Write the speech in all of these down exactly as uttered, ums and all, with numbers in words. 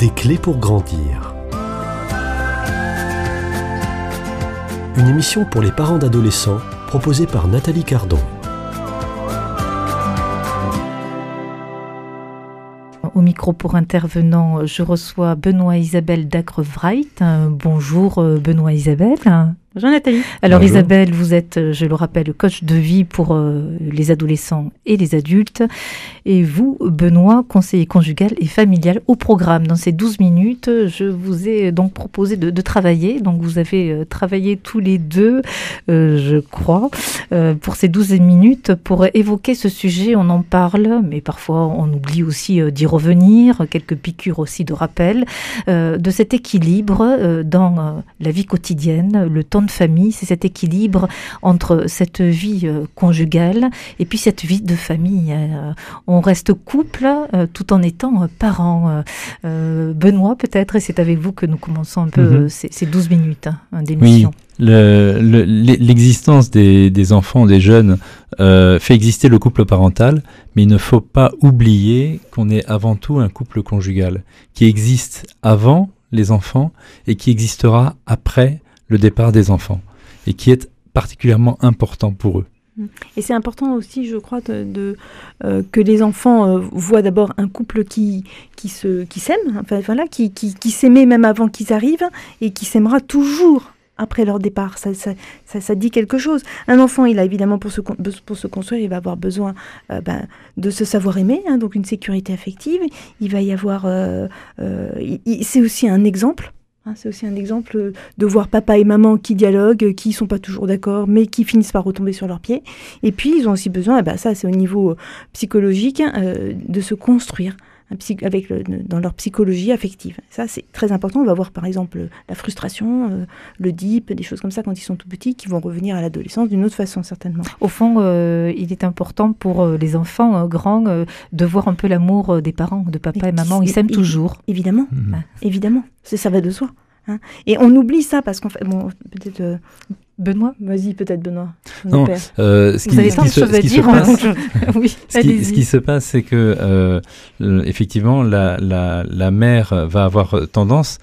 Des clés pour grandir. Une émission pour les parents d'adolescents proposée par Nathalie Cardon. Au micro pour intervenant, je reçois Benoît Isabelle Dacrevrait. Bonjour Benoît Isabelle. Bonjour Nathalie. Alors Bonjour. Isabelle, vous êtes, je le rappelle, coach de vie pour euh, les adolescents et les adultes. Et vous, Benoît, conseiller conjugal et familial au programme. Dans ces douze minutes, je vous ai donc proposé de, de travailler. Donc vous avez euh, travaillé tous les deux, euh, je crois, euh, pour ces douze minutes pour évoquer ce sujet. On en parle, mais parfois on oublie aussi euh, d'y revenir. Quelques piqûres aussi de rappel euh, de cet équilibre euh, dans euh, la vie quotidienne, le temps de famille, c'est cet équilibre entre cette vie euh, conjugale et puis cette vie de famille. Euh, on reste couple euh, tout en étant euh, parents. Euh, Benoît, peut-être, et c'est avec vous que nous commençons un peu mm-hmm. euh, ces, ces douze minutes hein, d'émission. Oui, le, le, l'existence des, des enfants, des jeunes, euh, fait exister le couple parental, mais il ne faut pas oublier qu'on est avant tout un couple conjugal qui existe avant les enfants et qui existera après le départ des enfants, et qui est particulièrement important pour eux. Et c'est important aussi, je crois, de, de, euh, que les enfants euh, voient d'abord un couple qui, qui, se, qui s'aime, enfin, voilà, qui, qui, qui s'aimait même avant qu'ils arrivent, et qui s'aimera toujours après leur départ. Ça, ça, ça, ça dit quelque chose. Un enfant, il a évidemment, pour se, pour se construire, il va avoir besoin euh, ben, de se savoir aimer, hein, donc une sécurité affective. Il va y avoir... Euh, euh, il, c'est aussi un exemple. Hein, c'est aussi un exemple de voir papa et maman qui dialoguent, qui ne sont pas toujours d'accord, mais qui finissent par retomber sur leurs pieds. Et puis, ils ont aussi besoin, eh ben, ça c'est au niveau psychologique, hein, euh, de se construire hein, psy- avec le, dans leur psychologie affective. Ça, c'est très important. On va voir par exemple la frustration, euh, le dip, des choses comme ça quand ils sont tout petits, qui vont revenir à l'adolescence d'une autre façon, certainement. Au fond, euh, il est important pour euh, les enfants euh, grands euh, de voir un peu l'amour euh, des parents, de papa mais et maman. Ils s'aiment é- toujours. Évidemment, mmh. hein, évidemment. C'est, ça va de soi. Hein. Et on oublie ça parce qu'en fait, bon, peut-être euh, Benoît, vas-y, peut-être Benoît. Non, euh, ce vous qui, avez tant de choses à dire. Oui, ce, qui, ce qui se passe, c'est que euh, effectivement, la, la, la mère va avoir tendance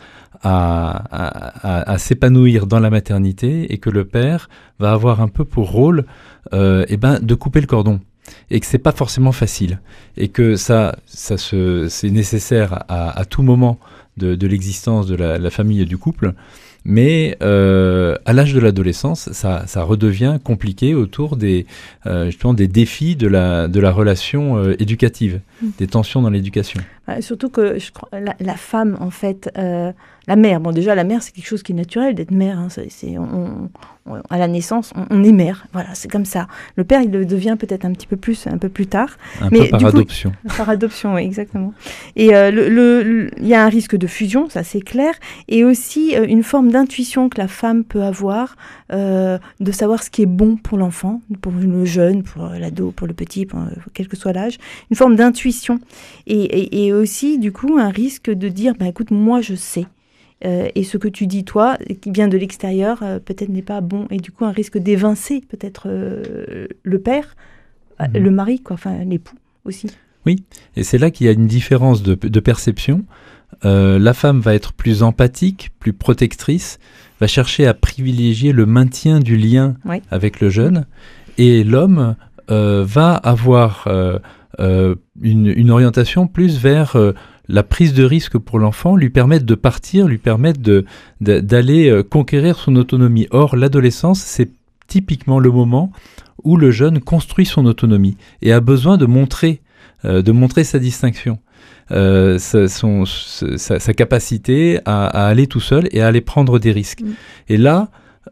à, à, à, à s'épanouir dans la maternité et que le père va avoir un peu pour rôle, euh, eh ben, de couper le cordon. Et que c'est pas forcément facile et que ça, ça se, c'est nécessaire à, à tout moment de, de l'existence de la, la famille et du couple, mais euh, à l'âge de l'adolescence, ça, ça redevient compliqué autour des, euh, justement des défis de la, de la relation euh, éducative, mmh. des tensions dans l'éducation. Bah, surtout que je crois, la, la femme, en fait, euh, la mère, bon déjà la mère c'est quelque chose qui est naturel d'être mère, hein, c'est, c'est, on, on, à la naissance on, on est mère, voilà c'est comme ça. Le père il le devient peut-être un petit peu plus, un peu plus tard. Un mais peu par du adoption. Coup, par adoption, oui exactement. Et euh, le, le, le, y a un risque de fusion, ça c'est clair, et aussi euh, une forme d'intuition que la femme peut avoir, euh, de savoir ce qui est bon pour l'enfant, pour le jeune, pour l'ado, pour le petit, pour, quel que soit l'âge, une forme d'intuition. Et, et, et aussi, du coup, un risque de dire, bah, écoute, moi, je sais. Euh, et ce que tu dis, toi, qui vient de l'extérieur, euh, peut-être n'est pas bon. Et du coup, un risque d'évincer, peut-être, euh, le père, mmh. le mari, quoi, enfin, l'époux aussi. Oui, et c'est là qu'il y a une différence de, de perception. Euh, la femme va être plus empathique, plus protectrice, va chercher à privilégier le maintien du lien oui. avec le jeune. Et l'homme euh, va avoir... Euh, Euh, une, une orientation plus vers euh, la prise de risque pour l'enfant, lui permettre de partir, lui permettre de, de, d'aller euh, conquérir son autonomie. Or, l'adolescence, c'est typiquement le moment où le jeune construit son autonomie et a besoin de montrer, euh, de montrer sa distinction, euh, sa, son, sa, sa capacité à, à aller tout seul et à aller prendre des risques. Mmh. Et là,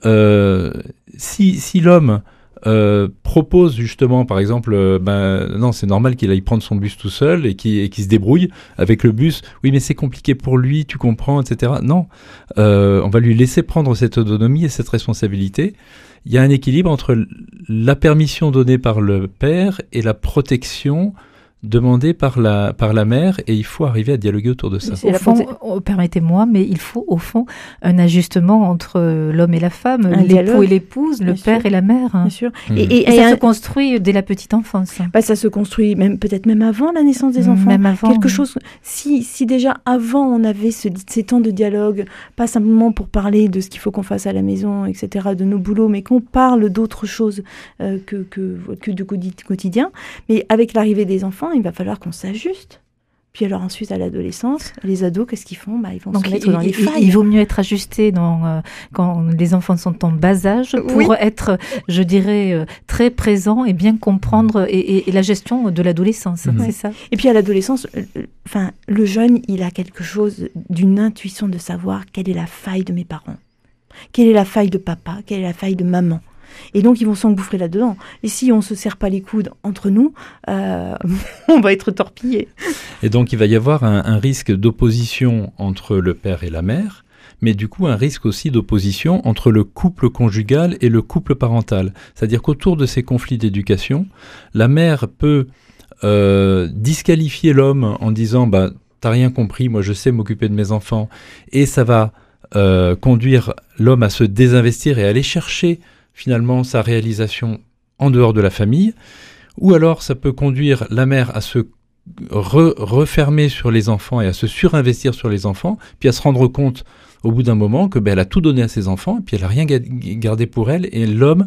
euh, si, si l'homme Euh, propose justement, par exemple, euh, ben, non, c'est normal qu'il aille prendre son bus tout seul et qu'il, et qu'il se débrouille avec le bus. Oui, mais c'est compliqué pour lui, tu comprends, et cetera. Non, euh, on va lui laisser prendre cette autonomie et cette responsabilité. Il y a un équilibre entre la permission donnée par le père et la protection demandé par la, par la mère, et il faut arriver à dialoguer autour de ça. Au fond, oh, permettez-moi, mais il faut au fond un ajustement entre l'homme et la femme, un l'époux dialogue. Et l'épouse, le Bien père sûr. Et la mère. Bien sûr. Mmh. Et, et, et, et ça un... se construit dès la petite enfance. Bah, ça se construit même, peut-être même avant la naissance des enfants. Même avant. Quelque chose, si, si déjà avant on avait ce, ces temps de dialogue, pas simplement pour parler de ce qu'il faut qu'on fasse à la maison, et cetera, de nos boulots, mais qu'on parle d'autres choses euh, que, que, que du quotidien. Mais avec l'arrivée des enfants, il va falloir qu'on s'ajuste. Puis alors ensuite, à l'adolescence, les ados, qu'est-ce qu'ils font ? Bah, ils vont Donc se mettre il, dans les failles. Il vaut mieux être ajusté dans, euh, quand les enfants sont en bas âge pour oui. être, je dirais, euh, très présent et bien comprendre et, et, et la gestion de l'adolescence, mmh. c'est ça. Et puis à l'adolescence, enfin, euh, le jeune, il a quelque chose d'une intuition de savoir quelle est la faille de mes parents, quelle est la faille de papa, quelle est la faille de maman. Et donc, ils vont s'engouffrer là-dedans. Et si on ne se serre pas les coudes entre nous, euh, on va être torpillés. Et donc, il va y avoir un, un risque d'opposition entre le père et la mère, mais du coup, un risque aussi d'opposition entre le couple conjugal et le couple parental. C'est-à-dire qu'autour de ces conflits d'éducation, la mère peut euh, disqualifier l'homme en disant bah, « t'as rien compris, moi je sais m'occuper de mes enfants », et ça va euh, conduire l'homme à se désinvestir et à aller chercher finalement sa réalisation en dehors de la famille, ou alors ça peut conduire la mère à se re- refermer sur les enfants et à se surinvestir sur les enfants, puis à se rendre compte au bout d'un moment que ben, elle a tout donné à ses enfants, puis elle n'a rien ga- gardé pour elle, et l'homme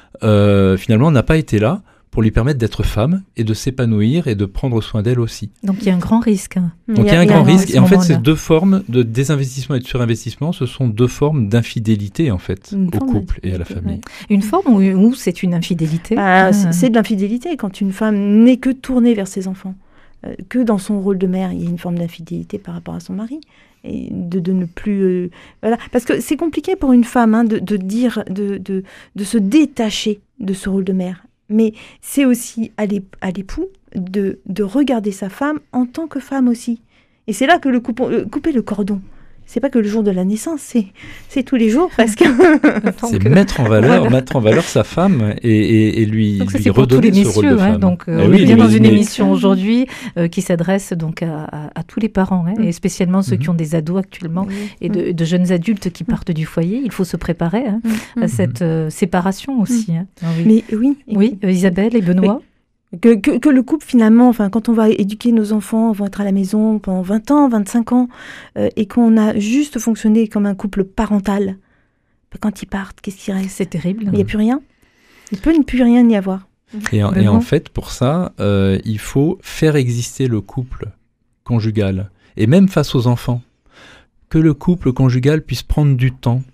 euh, finalement n'a pas été là pour lui permettre d'être femme et de s'épanouir et de prendre soin d'elle aussi. Donc il y a un grand risque. Donc il y a, il y a un grand risque, et en fait ces deux formes de désinvestissement et de surinvestissement, ce sont deux formes d'infidélité en fait, une au couple et à la famille. Ouais. Une forme où, où c'est une infidélité ah, euh... C'est de l'infidélité quand une femme n'est que tournée vers ses enfants, euh, que dans son rôle de mère, il y a une forme d'infidélité par rapport à son mari. Et de, de ne plus euh, voilà, parce que c'est compliqué pour une femme hein, de, de dire de, de, de se détacher de ce rôle de mère. Mais c'est aussi à l'époux de, de regarder sa femme en tant que femme aussi. Et c'est là que le coup, euh, couper le cordon, c'est pas que le jour de la naissance, c'est, c'est tous les jours presque. C'est que... mettre en valeur, voilà. mettre en valeur sa femme et, et, et lui, donc ça, lui c'est redonner pour tous les ce messieurs, rôle de hein, femme. donc, euh, eh on oui, est bien mais, dans une mais... émission aujourd'hui euh, qui s'adresse donc à, à, à tous les parents, hein, mmh. et spécialement ceux mmh. qui ont des ados actuellement mmh. et de, de jeunes adultes qui partent mmh. du foyer. Il faut se préparer hein, mmh. à cette euh, séparation aussi. Mmh. Hein. Ah, oui. Mais oui, oui euh, Isabelle et Benoît. Oui. Que, que, que le couple, finalement, enfin, quand on va éduquer nos enfants, vont être à la maison pendant vingt ans, vingt-cinq ans, euh, et qu'on a juste fonctionné comme un couple parental, ben, quand ils partent, qu'est-ce qui reste ? C'est terrible. Il n'y a plus rien. Il ne peut ne plus rien y avoir. Et en, et en fait, pour ça, euh, il faut faire exister le couple conjugal, et même face aux enfants, que le couple conjugal puisse prendre du temps,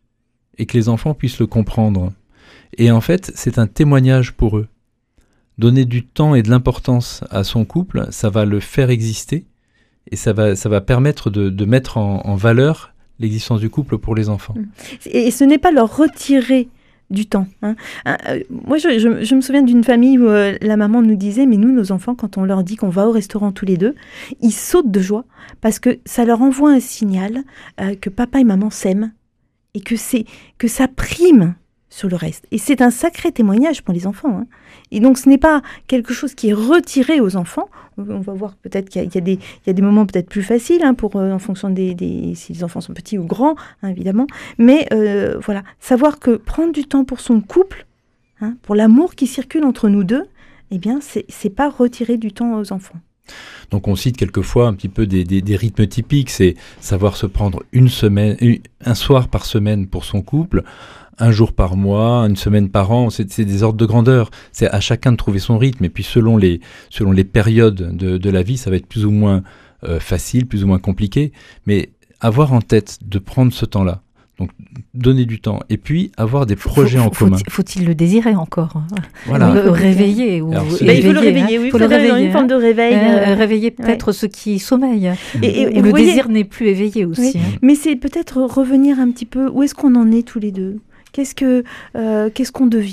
et que les enfants puissent le comprendre. Et en fait, c'est un témoignage pour eux. Donner du temps et de l'importance à son couple, ça va le faire exister et ça va, ça va permettre de, de mettre en, en valeur l'existence du couple pour les enfants. Et ce n'est pas leur retirer du temps. Hein. Euh, moi, je, je, je me souviens d'une famille où euh, la maman nous disait, mais nous, nos enfants, quand on leur dit qu'on va au restaurant tous les deux, ils sautent de joie parce que ça leur envoie un signal euh, que papa et maman s'aiment et que, c'est, que ça prime sur le reste. Et c'est un sacré témoignage pour les enfants. Hein. Et donc, ce n'est pas quelque chose qui est retiré aux enfants. On va voir peut-être qu'il y a, il y a, des, il y a des moments peut-être plus faciles, hein, pour, euh, en fonction des, des... si les enfants sont petits ou grands, hein, évidemment. Mais euh, voilà, savoir que prendre du temps pour son couple, hein, pour l'amour qui circule entre nous deux, eh bien, c'est, c'est pas retirer du temps aux enfants. Donc on cite quelquefois un petit peu des, des, des rythmes typiques, c'est savoir se prendre une semaine, un soir par semaine pour son couple, un jour par mois, une semaine par an, c'est, c'est des ordres de grandeur. C'est à chacun de trouver son rythme. Et puis selon les, selon les périodes de, de la vie, ça va être plus ou moins euh, facile, plus ou moins compliqué. Mais avoir en tête de prendre ce temps-là, donc donner du temps, et puis avoir des faut, projets faut, en faut, commun. Faut-il le désirer encore ? Voilà. Le réveiller ou Alors, si éveiller, il faut le réveiller, hein. oui, il faut le réveiller, dans une forme de réveil. Euh, euh, réveiller peut-être ouais. ceux qui sommeillent. Et, et, et le voyez, désir n'est plus éveillé aussi. Oui. Hein. Mais c'est peut-être revenir un petit peu, où est-ce qu'on en est tous les deux ? Qu'est-ce, que, euh, qu'est-ce qu'on devient ?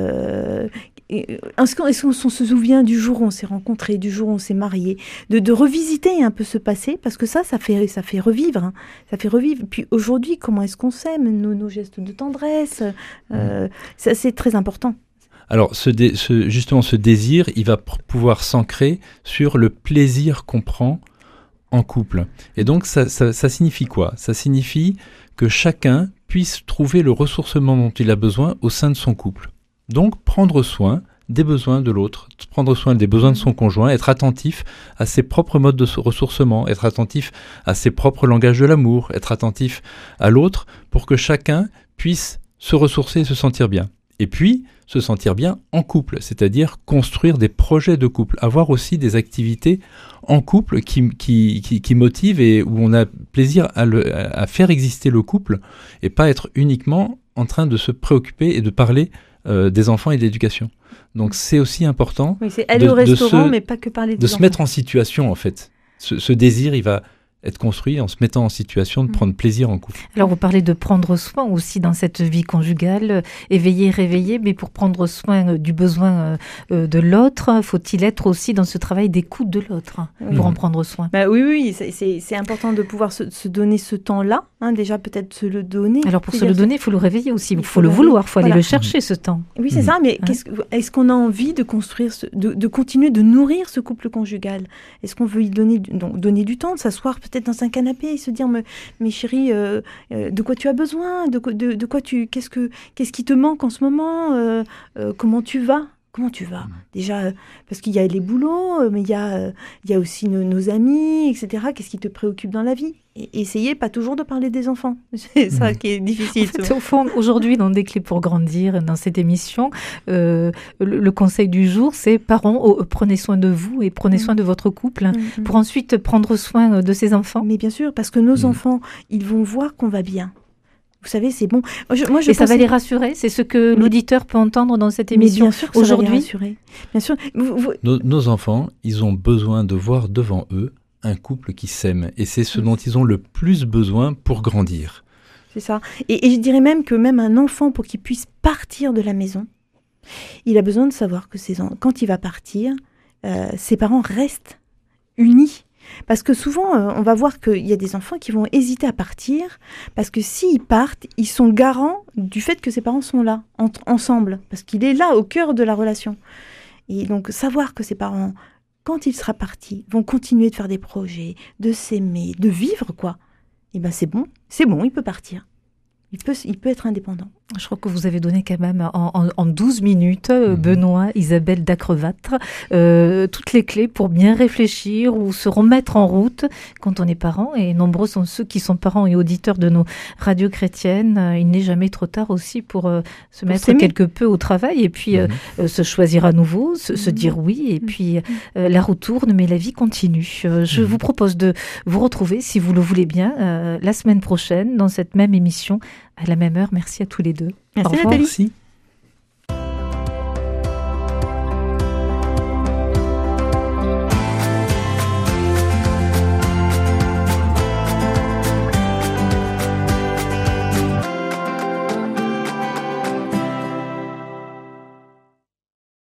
euh, Est-ce qu'on, est-ce qu'on se souvient du jour où on s'est rencontrés, du jour où on s'est mariés, de, de revisiter un peu ce passé, parce que ça, ça fait, ça fait revivre. Hein, ça fait revivre. Puis aujourd'hui, comment est-ce qu'on s'aime, nos, nos gestes de tendresse, euh, ça, c'est très important. Alors, ce dé, ce, justement, ce désir, il va pr- pouvoir s'ancrer sur le plaisir qu'on prend en couple. Et donc, ça, ça, ça signifie quoi ? Ça signifie que chacun puisse trouver le ressourcement dont il a besoin au sein de son couple. Donc, prendre soin des besoins de l'autre, prendre soin des besoins de son conjoint, être attentif à ses propres modes de ressourcement, être attentif à ses propres langages de l'amour, être attentif à l'autre pour que chacun puisse se ressourcer et se sentir bien. Et puis, se sentir bien en couple, c'est-à-dire construire des projets de couple, avoir aussi des activités en couple qui, qui, qui, qui motivent et où on a plaisir à, le, à faire exister le couple et pas être uniquement en train de se préoccuper et de parler euh, des enfants et de l'éducation. Donc c'est aussi important oui, c'est aller de, au restaurant, se, mais pas que parler des de enfants. se mettre en situation en fait. Ce, ce désir, il va être construit en se mettant en situation de prendre plaisir en couple. Alors vous parlez de prendre soin aussi dans cette vie conjugale, euh, éveiller, réveiller, mais pour prendre soin euh, du besoin euh, euh, de l'autre, faut-il être aussi dans ce travail d'écoute de l'autre hein, oui. pour en prendre soin? Bah oui, oui, c'est, c'est, c'est important de pouvoir se, se donner ce temps-là, hein, déjà peut-être se le donner. Alors pour se le donner, il faut le réveiller aussi, il faut, faut le réveiller. vouloir, il faut voilà. aller le chercher ce temps. Oui, c'est mmh. ça, mais hein? qu'est-ce, est-ce qu'on a envie de construire, ce, de, de continuer de nourrir ce couple conjugal? Est-ce qu'on veut y donner, donc, donner du temps, de s'asseoir peut-être dans un canapé et se dire, mais, mais chérie, euh, euh, de quoi tu as besoin, de, de, de quoi tu, qu'est-ce que, qu'est-ce qui te manque en ce moment, euh, euh, comment tu vas, comment tu vas, déjà, euh, parce qu'il y a les boulots, euh, mais il y a, euh, il y a aussi nos, nos amis, et cetera. Qu'est-ce qui te préoccupe dans la vie? Et essayez pas toujours de parler des enfants, c'est ça qui est difficile. En fait, au fond, aujourd'hui, dans Des clés pour grandir, dans cette émission, euh, le, le conseil du jour, c'est parents, oh, prenez soin de vous et prenez mmh. soin de votre couple, hein, mmh. pour ensuite prendre soin de ses enfants. Mais bien sûr, parce que nos mmh. enfants, ils vont voir qu'on va bien. Vous savez, c'est bon. Moi, je, moi, je et ça va les rassurer. C'est ce que mais, l'auditeur peut entendre dans cette émission. Mais bien sûr que aujourd'hui. Ça va les rassurer. Bien sûr. Vous, vous... Nos, nos enfants, ils ont besoin de voir devant eux un couple qui s'aime. Et c'est ce dont ils ont le plus besoin pour grandir. C'est ça. Et, et je dirais même que même un enfant, pour qu'il puisse partir de la maison, il a besoin de savoir que ses en... quand il va partir, euh, ses parents restent unis. Parce que souvent, euh, on va voir qu'il y a des enfants qui vont hésiter à partir, parce que s'ils partent, ils sont garants du fait que ses parents sont là, en, ensemble, parce qu'il est là, au cœur de la relation. Et donc, savoir que ses parents, quand il sera parti, vont continuer de faire des projets, de s'aimer, de vivre, quoi, et ben c'est bon, c'est bon, il peut partir. Il peut, il peut être indépendant. Je crois que vous avez donné quand même en, en, en douze minutes, mmh. Benoît, Isabelle Dacrevâtre, euh, toutes les clés pour bien réfléchir ou se remettre en route quand on est parent. Et nombreux sont ceux qui sont parents et auditeurs de nos radios chrétiennes. Il n'est jamais trop tard aussi pour euh, se pour mettre s'aimer. quelque peu au travail et puis mmh. euh, se choisir à nouveau, se, mmh. se dire oui. Et mmh. puis euh, la roue tourne, mais la vie continue. Euh, je mmh. vous propose de vous retrouver, si vous le voulez bien, euh, la semaine prochaine dans cette même émission. À la même heure, merci à tous les deux. Merci Au revoir. Nathalie. Merci.